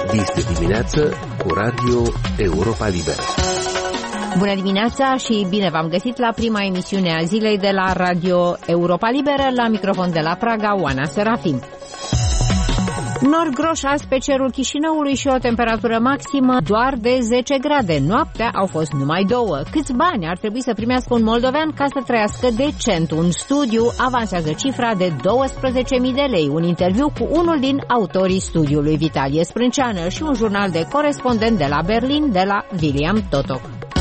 Dis dimineață cu Radio Europa Liberă. Bună dimineața și bine v-am găsit la prima emisiune a zilei de la Radio Europa Liberă, la microfon de la Praga, Oana Serafim. Nor groș azi pe cerul Chișinăului și o temperatură maximă doar de 10 grade. Noaptea au fost numai 2. Câți bani ar trebui să primească un moldovean ca să trăiască decent? Un studiu avansează cifra de 12.000 de lei. Un interviu cu unul din autorii studiului, Vitalie Sprânceană, și un jurnal de corespondent de la Berlin, de la William Totok.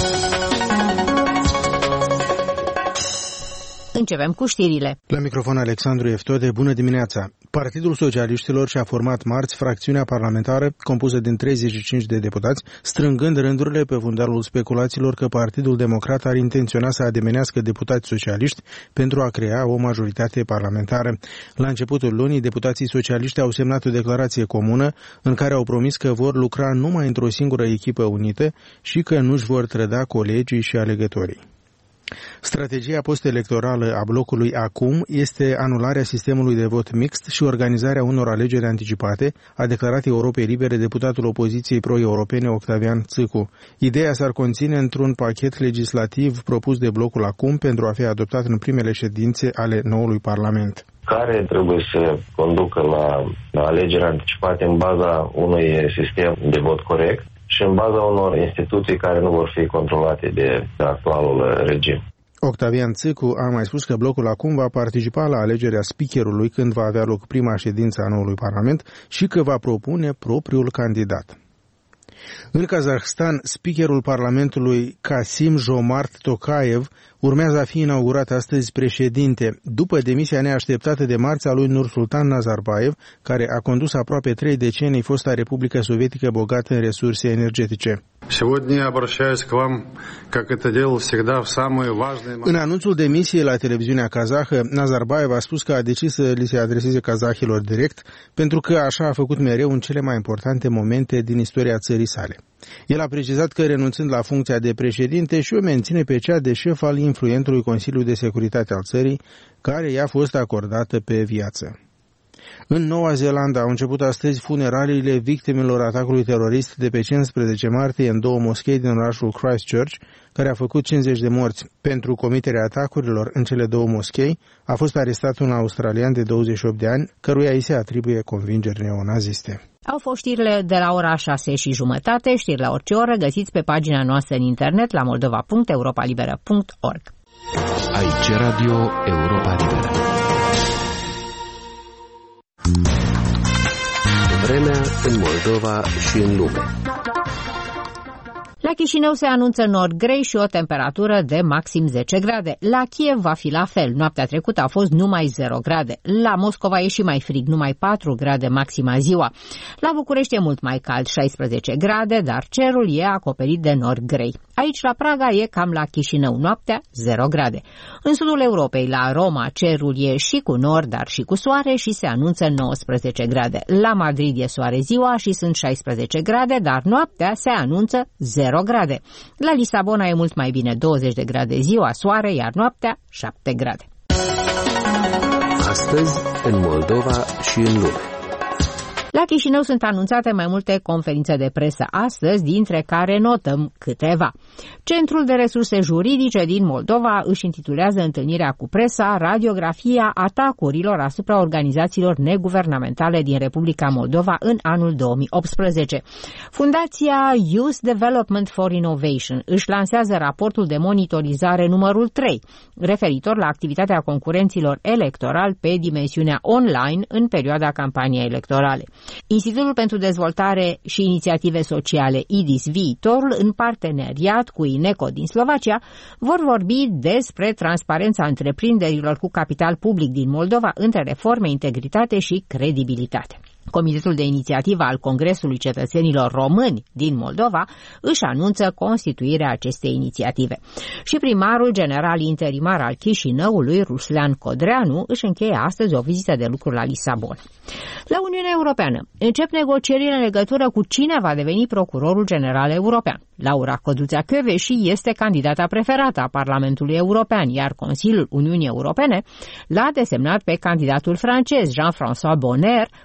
Începem cu știrile. La microfon Alexandru Eftode, bună dimineața! Partidul Socialiștilor și-a format marți fracțiunea parlamentară compusă din 35 de deputați, strângând rândurile pe fundalul speculațiilor că Partidul Democrat ar intenționa să ademenească deputați socialiști pentru a crea o majoritate parlamentară. La începutul lunii, deputații socialiști au semnat o declarație comună în care au promis că vor lucra numai într-o singură echipă unită și că nu-și vor trăda colegii și alegătorii. Strategia post-electorală a blocului acum este anularea sistemului de vot mixt și organizarea unor alegeri anticipate, a declarat Europei Libere deputatul opoziției pro-europene Octavian Țâcu. Ideea s-ar conține într-un pachet legislativ propus de blocul acum pentru a fi adoptat în primele ședințe ale noului Parlament, care trebuie să conducă la alegeri anticipate în baza unui sistem de vot corect și în baza unor instituții care nu vor fi controlate de actualul regim. Octavian Țâcu a mai spus că blocul acum va participa la alegerea speakerului când va avea loc prima ședință a noului Parlament și că va propune propriul candidat. În Kazahstan, speakerul Parlamentului Kasim-Jomart Tokayev urmează a fi inaugurat astăzi președinte, după demisia neașteptată de marți a lui Nursultan Nazarbayev, care a condus aproape 3 decenii fosta Republică Sovietică bogată în resurse energetice. În anunțul demisiei la televiziunea kazahă, Nazarbayev a spus că a decis să li se adreseze kazahilor direct, pentru că așa a făcut mereu în cele mai importante momente din istoria țării sale. El a precizat că, renunțând la funcția de președinte, și-o menține pe cea de șef al influentului Consiliu de Securitate al țării, care i-a fost acordată pe viață. În Noua Zeelandă au început astăzi funeraliile victimelor atacului terorist de pe 15 martie în 2 moschei din orașul Christchurch, care a făcut 50 de morți. Pentru comiterea atacurilor în cele 2 moschei a fost arestat un australian de 28 de ani, căruia îi se atribuie convingeri neonaziste. Au fost știrile de la ora 6:30, știri la orice oră, găsiți pe pagina noastră în internet la moldova.europalibera.org. Aici Radio Europa Liberă. Vremea în Moldova și în lume. La Chișinău se anunță nori grei și o temperatură de maxim 10 grade. La Kiev va fi la fel. Noaptea trecută a fost numai 0 grade. La Moscova e și mai frig, numai 4 grade maxima ziua. La București e mult mai cald, 16 grade, dar cerul e acoperit de nori grei. Aici la Praga e cam la Chișinău, noaptea 0 grade. În sudul Europei, la Roma, cerul e și cu nori, dar și cu soare și se anunță 19 grade. La Madrid e soare ziua și sunt 16 grade, dar noaptea se anunță 0 grade. La Lisabona e mult mai bine, 20 de grade ziua, soare, iar noaptea 7 grade. Astăzi, în Moldova și în lume. La Chișinău sunt anunțate mai multe conferințe de presă astăzi, dintre care notăm câteva. Centrul de Resurse Juridice din Moldova își intitulează întâlnirea cu presa Radiografia atacurilor asupra organizațiilor neguvernamentale din Republica Moldova în anul 2018. Fundația Youth Development for Innovation își lansează raportul de monitorizare numărul 3, referitor la activitatea concurenților electorali pe dimensiunea online în perioada campaniei electorale. Institutul pentru Dezvoltare și Inițiative Sociale IDIS Viitorul, în parteneriat cu INECO din Slovacia, vor vorbi despre transparența întreprinderilor cu capital public din Moldova între reforme, integritate și credibilitate. Comitetul de inițiativă al Congresului Cetățenilor Români din Moldova își anunță constituirea acestei inițiative. Și primarul general interimar al Chișinăului, Ruslan Codreanu, își încheie astăzi o vizită de lucru la Lisabona. La Uniunea Europeană încep negocierile în legătură cu cine va deveni procurorul general european. Laura Codruța-Kövesi este candidata preferată a Parlamentului European, iar Consiliul Uniunii Europene l-a desemnat pe candidatul francez Jean-François Bonner pe primul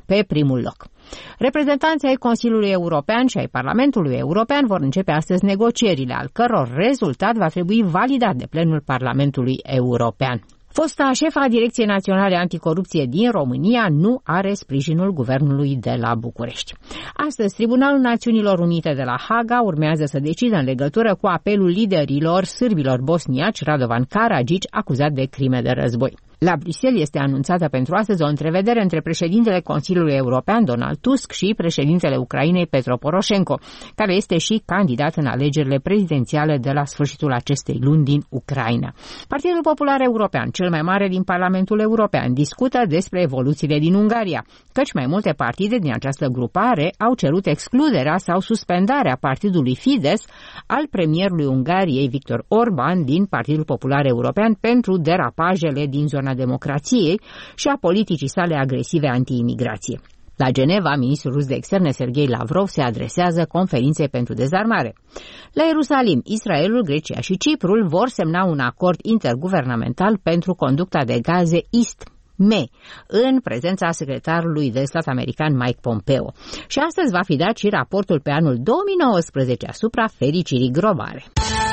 primul loc. Reprezentanții ai Consiliului European și ai Parlamentului European vor începe astăzi negocierile, al căror rezultat va trebui validat de plenul Parlamentului European. Fosta șefa Direcției Naționale Anticorupție din România nu are sprijinul guvernului de la București. Astăzi, Tribunalul Națiunilor Unite de la Haga urmează să decidă în legătură cu apelul liderilor sârbilor bosniaci Radovan Karadzic, acuzat de crime de război. La Bruxelles este anunțată pentru astăzi o întrevedere între președintele Consiliului European, Donald Tusk, și președintele Ucrainei, Petro Poroșenko, care este și candidat în alegerile prezidențiale de la sfârșitul acestei luni din Ucraina. Partidul Popular European, cel mai mare din Parlamentul European, discută despre evoluțiile din Ungaria, căci mai multe partide din această grupare au cerut excluderea sau suspendarea partidului Fidesz al premierului Ungariei, Viktor Orban, din Partidul Popular European pentru derapajele din zona democrației și a politicii sale agresive anti-imigrație. La Geneva, ministrul rus de externe Sergei Lavrov se adresează conferinței pentru dezarmare. La Ierusalim, Israelul, Grecia și Ciprul vor semna un acord interguvernamental pentru conducta de gaze East-Me, în prezența secretarului de stat american Mike Pompeo. Și astăzi va fi dat și raportul pe anul 2019 asupra fericirii globale.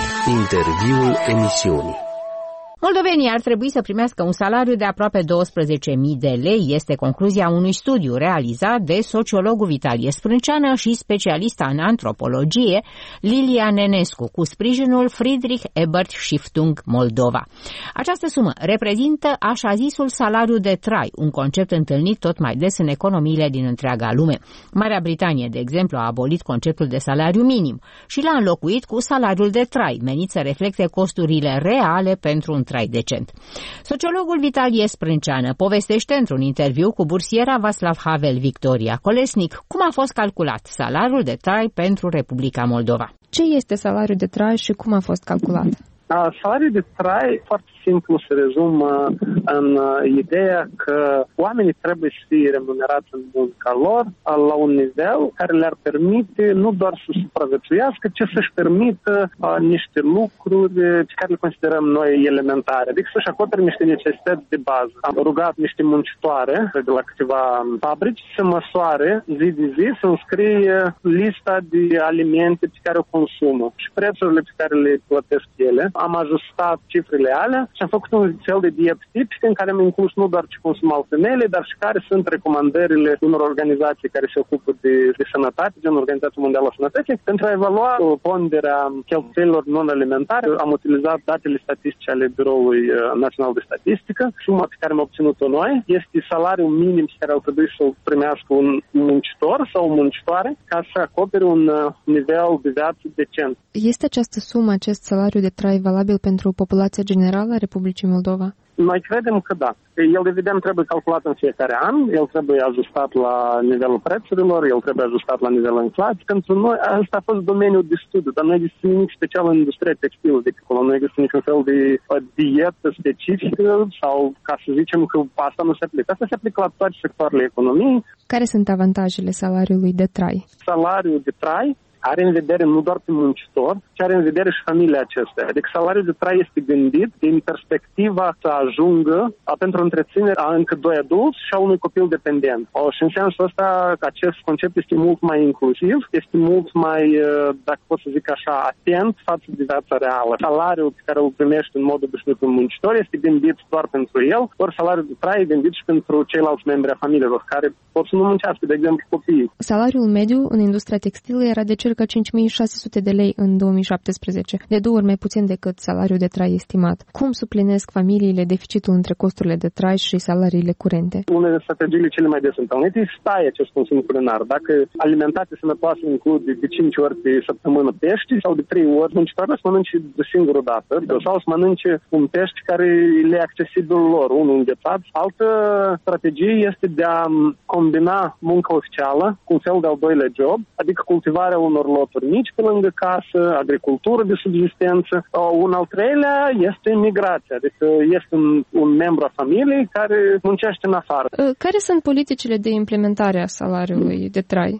Interviul emisiunii. Moldovenii ar trebui să primească un salariu de aproape 12.000 de lei, este concluzia unui studiu realizat de sociologul Vitalie Sprânceană și specialista în antropologie Lilia Nenescu, cu sprijinul Friedrich Ebert Stiftung Moldova. Această sumă reprezintă așa zisul salariu de trai, un concept întâlnit tot mai des în economiile din întreaga lume. Marea Britanie, de exemplu, a abolit conceptul de salariu minim și l-a înlocuit cu salariul de trai, menit să reflecte costurile reale pentru un trai decent. Sociologul Vitalie Sprânceană povestește într-un interviu cu bursiera Václav Havel Victoria Kolesnik cum a fost calculat salariul de trai pentru Republica Moldova. Ce este salariul de trai și cum a fost calculat? Salariul de trai, foarte simplu, se rezumă în ideea că oamenii trebuie să fie remunerați în munca lor la un nivel care le-ar permite nu doar să supraviețuiască, ci să-și permită niște lucruri pe care le considerăm noi elementare, adică să-și acopere niște necesități de bază. Am rugat niște muncitoare de la câteva fabrici să măsoare zi de zi, să înscrie lista de alimente pe care o consumă și prețurile pe care le plătesc ele. Am ajustat cifrele alea și am făcut un fel de diet tipic în care am inclus nu doar ce consumau femeile, dar și care sunt recomandările unor organizații care se ocupă de sănătate, gen Organizația Mondială a Sănătății. Pentru a evalua ponderea cheltuielilor non-alimentare, am utilizat datele statistice ale Biroului Național de Statistică. Suma pe care am obținut-o noi este salariul minim pe care ar trebui să-l primească un muncitor sau o muncitoare ca să acopere un nivel de viață decent. Este această sumă, acest salariu de trai valabil pentru populația generală a Republicii Moldova? Noi credem că da. El, evident, trebuie calculat în fiecare an, el trebuie ajustat la nivelul prețurilor, el trebuie ajustat la nivelul inflației. Pentru noi, asta a fost domeniul de studiu, dar nu există nimic special în industria textilă de acolo. Nu există niciun fel de dietă specifică sau, ca să zicem, că asta nu se aplică. Asta se aplică la toate sectoarele economiei. Care sunt avantajele salariului de trai? Salariul de trai are în vedere nu doar pe muncitor, ci are în vedere și familia acestea. Adică salariul de trai este gândit din perspectiva să ajungă pentru întreținerea a încă 2 adulți și a unui copil dependent. Și în sensul ăsta, acest concept este mult mai inclusiv, este mult mai, dacă pot să zic așa, atent față de viața reală. Salariul pe care îl primește în mod obișnuit un muncitor este gândit doar pentru el, ori salariul de trai e gândit și pentru ceilalți membri a familiilor, care pot să nu muncească, de exemplu, copiii. Salariul mediu în industria textilă era de circa 5.600 de lei în 2017, de 2 ori mai puțin decât salariul de trai estimat. Cum suplinesc familiile deficitul între costurile de trai și salariile curente? Una din strategiile cele mai des întâlnite este să taie acest consum culinar. Dacă alimentația sănătoasă include de 5 ori pe săptămână pești sau de 3 ori, muncitorii să mănânce de singură dată sau să mănânce un pești care le e accesibil lor, unul înghețat. Altă strategie este de a combina munca oficială cu un fel de al doilea job, adică cultivarea unor loturi mici pe lângă casă, agricultură de subsistență. Un al treilea este migrația, adică este un membru a familiei care muncește în afară. Care sunt politicile de implementare a salariului de trai?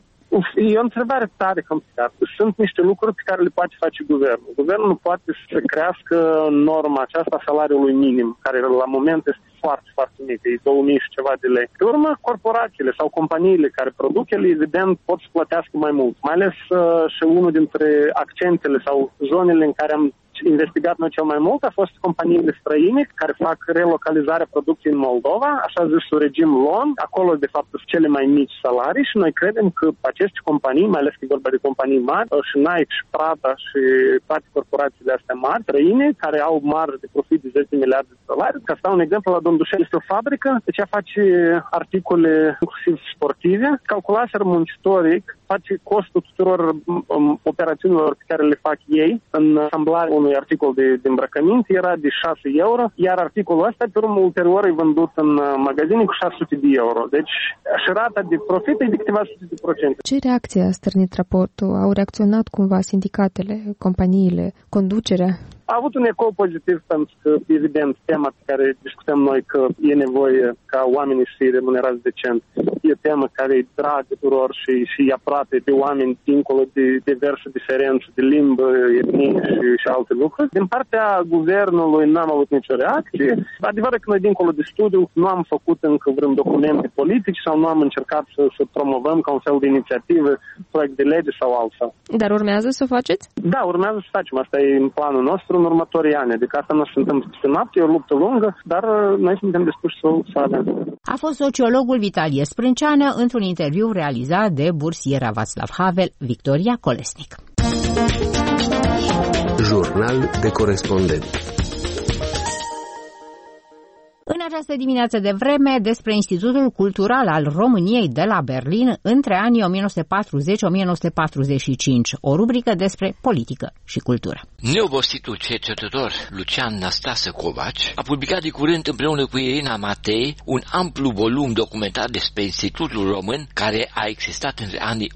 E o întrebare tare complicată. Sunt niște lucruri pe care le poate face guvernul. Guvernul nu poate să crească norma aceasta a salariului minim, care la moment este foarte, foarte mică, e 2000 și ceva de lei. Pe urmă, corporațiile sau companiile care produc ele, evident, pot să plătească mai mult. Mai ales și unul dintre accentele sau zonele în care am investigat noi cel mai mult a fost companiile străine care fac relocalizarea producției în Moldova, așa zisul regim LON. Acolo, de fapt, sunt cele mai mici salarii și noi credem că aceste companii, mai ales că e vorba de companii mari, și Nike, și Prada și toate corporațiile astea mari, străine, care au marjă de profit de 10 miliarde de dolari. Ca să dau un exemplu, la Domdușel este o fabrică de ce face articole inclusiv sportive. Calculaseră muncitorii, face costul tuturor operațiunilor pe care le fac ei în asamblarea unui articol de îmbrăcăminte era de 6 euro, iar articolul ăsta pe urmă ulterior e vândut în magazine cu 600 de euro. Deci și rata de profit e de câteva sute de procente. Ce reacție a stârnit raportul? Au reacționat cumva sindicatele, companiile, conducerea? A avut un ecou pozitiv pentru că, evident, tema pe care discutăm noi că e nevoie ca oamenii să fie remunerați decent. E o temă care e dragă tuturor și e aproape de oameni dincolo de diverse diferențe de limbă, etnie și alte lucruri. Din partea guvernului n-am avut nicio reacție. Adevărat că noi dincolo de studiu nu am făcut încă vreun documente politici sau nu am încercat să promovăm ca un fel de inițiativă, proiect de lege sau altfel. Dar urmează să o faceți? Da, urmează să facem. Asta e în planul nostru în următorii ani. Adică asta nu se întâmplă peste noapte, e o luptă lungă, dar noi suntem dispuși să avem. A fost sociologul Vitalie Sprânceană într-un interviu realizat de bursiera Václav Havel, Victoria Colesnic. Jurnal de corespondent. În această dimineață de vreme, despre Institutul Cultural al României de la Berlin între anii 1940-1945, o rubrică despre politică și cultură. Neobositul cercetător Lucian Năstase Covaci a publicat de curând împreună cu Irina Matei un amplu volum documentar despre Institutul Român care a existat între anii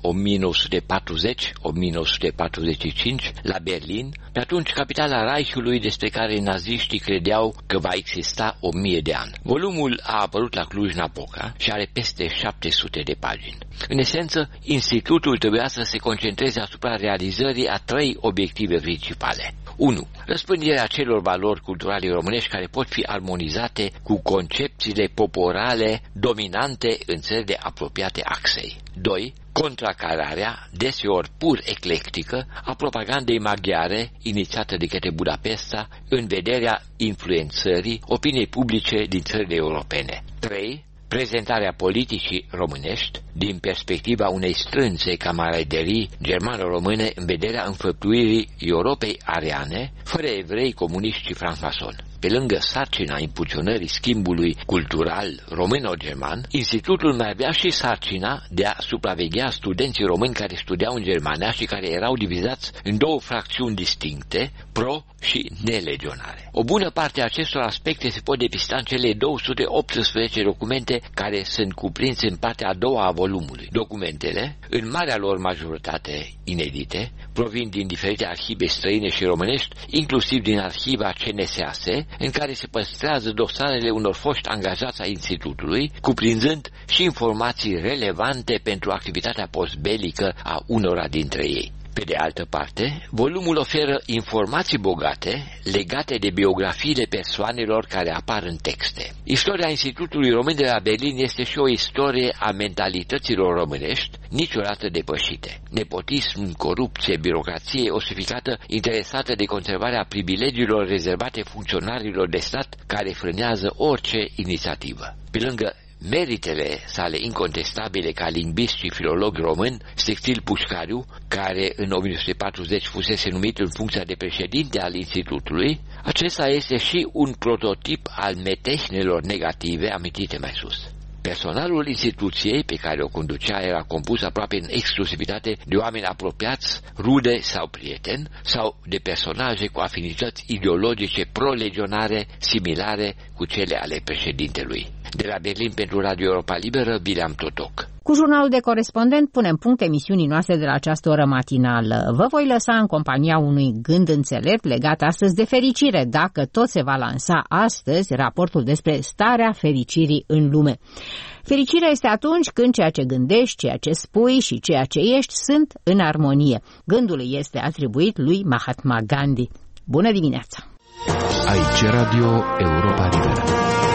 1940-1945 la Berlin, pe atunci capitala Reichului, despre care naziștii credeau că va exista 1000 de ani. Volumul a apărut la Cluj-Napoca și are peste 700 de pagini. În esență, institutul trebuia să se concentreze asupra realizării a 3 obiective principale. 1. Răspândirea celor valori culturale românești care pot fi armonizate cu concepțiile poporale dominante în țările apropiate axei. 2. Contracararea, deseori pur eclectică, a propagandei maghiare inițiată de către Budapesta în vederea influențării opiniei publice din țările europene. 3. Prezentarea politicii românești din perspectiva unei strânse camaraderii germano-române în vederea înfăptuirii Europei ariane, fără evrei, comuniști și francmasoni. Pe lângă sarcina impulsionării schimbului cultural româno-german, institutul mai avea și sarcina de a supraveghea studenții români care studiau în Germania și care erau divizați în 2 fracțiuni distincte, pro și nelegionare. O bună parte a acestor aspecte se pot depista în cele 218 documente care sunt cuprinse în partea a doua a volumului. Documentele, în marea lor majoritate inedite, provin din diferite arhive străine și românești, inclusiv din arhiva CNSAS, în care se păstrează dosarele unor foști angajați ai institutului, cuprinzând și informații relevante pentru activitatea postbelică a unora dintre ei. Pe de altă parte, volumul oferă informații bogate legate de biografiile persoanelor care apar în texte. Istoria Institutului Român de la Berlin este și o istorie a mentalităților românești niciodată depășite. Nepotism, corupție, birocrație osificată, interesată de conservarea privilegiilor rezervate funcționarilor de stat care frânează orice inițiativă. Pe lângă meritele sale incontestabile ca lingvist și filolog român, Sextil Pușcariu, care în 1940 fusese numit în funcția de președinte al institutului, acesta este și un prototip al metehnelor negative amintite mai sus. Personalul instituției pe care o conducea era compus aproape în exclusivitate de oameni apropiați, rude sau prieteni, sau de personaje cu afinități ideologice pro-legionare similare cu cele ale președintelui. De la Berlin pentru Radio Europa Liberă, Bileam Totoc. Cu jurnalul de corespondent punem punct emisiunii noastre de la această oră matinală. Vă voi lăsa în compania unui gând înțelept legat astăzi de fericire, dacă tot se va lansa astăzi raportul despre starea fericirii în lume. Fericirea este atunci când ceea ce gândești, ceea ce spui și ceea ce ești sunt în armonie. Gândul este atribuit lui Mahatma Gandhi. Bună dimineața! Aici Radio Europa Liberă.